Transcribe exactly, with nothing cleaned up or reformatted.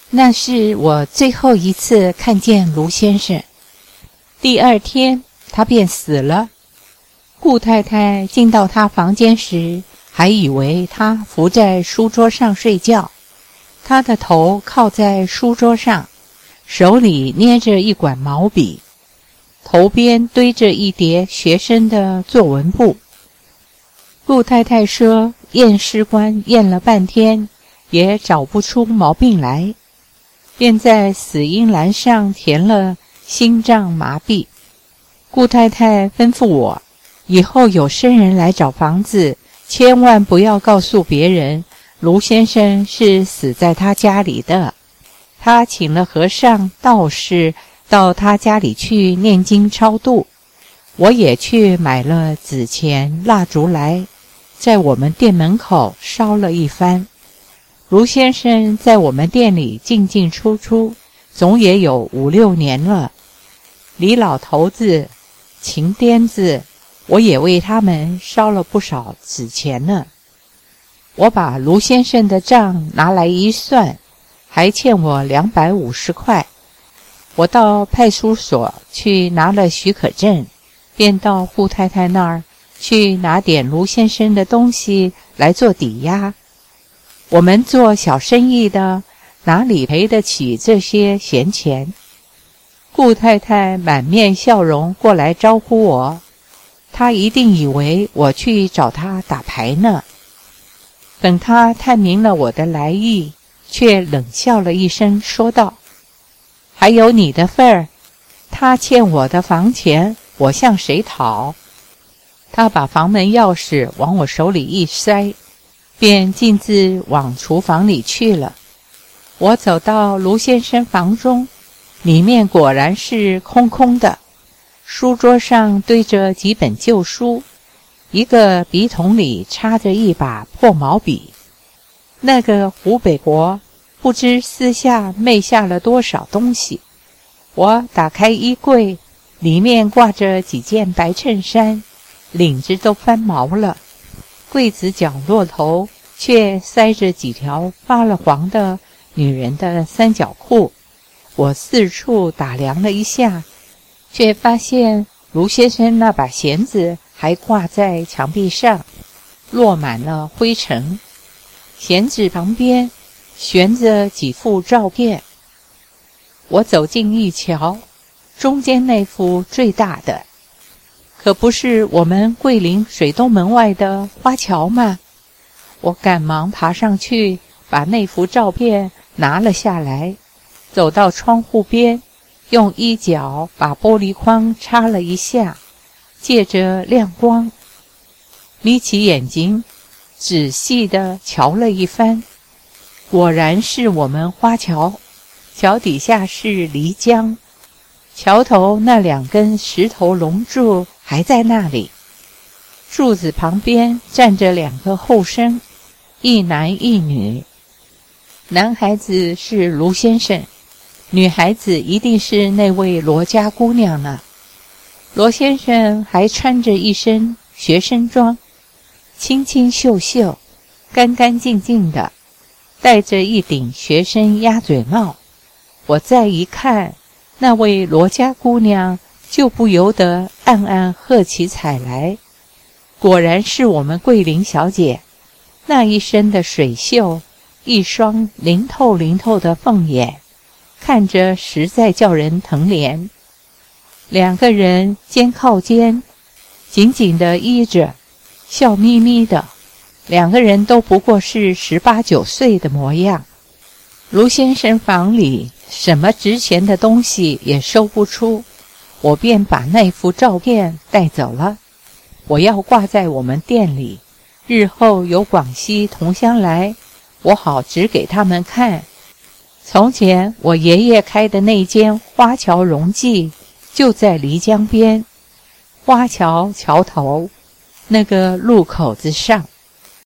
那是我最后一次看见卢先生。第二天他便死了。顾太太进到他房间时，还以为他伏在书桌上睡觉，他的头靠在书桌上，手里捏着一管毛笔，头边堆着一叠学生的作文簿。顾太太说，验尸官验了半天也找不出毛病来，便在死因栏上填了心脏麻痹。顾太太吩咐我，以后有生人来找房子，千万不要告诉别人卢先生是死在他家里的。他请了和尚道士到他家里去念经超度，我也去买了纸钱蜡烛来，在我们店门口烧了一番。卢先生在我们店里进进出出，总也有五六年了。李老头子、秦颠子，我也为他们烧了不少纸钱呢。我把卢先生的账拿来一算，还欠我两百五十块。我到派出所去拿了许可证，便到顾太太那儿去拿点卢先生的东西来做抵押。我们做小生意的，哪里赔得起这些闲钱？顾太太满面笑容过来招呼我，她一定以为我去找她打牌呢。等她探明了我的来意，却冷笑了一声，说道：还有你的份儿，他欠我的房钱，我向谁讨？他把房门钥匙往我手里一塞，便径自往厨房里去了。我走到卢先生房中，里面果然是空空的，书桌上堆着几本旧书，一个笔筒里插着一把破毛笔。那个湖北国不知私下昧下了多少东西。我打开衣柜，里面挂着几件白衬衫，领子都翻毛了。柜子角落头却塞着几条发了黄的女人的三角裤。我四处打量了一下，却发现卢先生那把弦子还挂在墙壁上，落满了灰尘。弦子旁边悬着几幅照片。我走近一瞧，中间那幅最大的，可不是我们桂林水东门外的花桥吗？我赶忙爬上去，把那幅照片拿了下来，走到窗户边，用衣角把玻璃框擦了一下，借着亮光，眯起眼睛，仔细地瞧了一番。果然是我们花桥，桥底下是漓江，桥头那两根石头龙柱还在那里，柱子旁边站着两个后生，一男一女。男孩子是卢先生，女孩子一定是那位罗家姑娘了。罗先生还穿着一身学生装，清清秀秀，干干净净的，戴着一顶学生鸭嘴帽。我再一看，那位罗家姑娘，就不由得暗暗喝起彩来。果然是我们桂林小姐，那一身的水袖，一双灵透灵透的凤眼，看着实在叫人疼怜。两个人肩靠肩，紧紧地依着，笑眯眯的，两个人都不过是十八九岁的模样。卢先生房里什么值钱的东西也收不出，我便把那幅照片带走了，我要挂在我们店里，日后有广西同乡来，我好指给他们看。从前我爷爷开的那间花桥荣记就在漓江边，花桥桥头那个路口子上。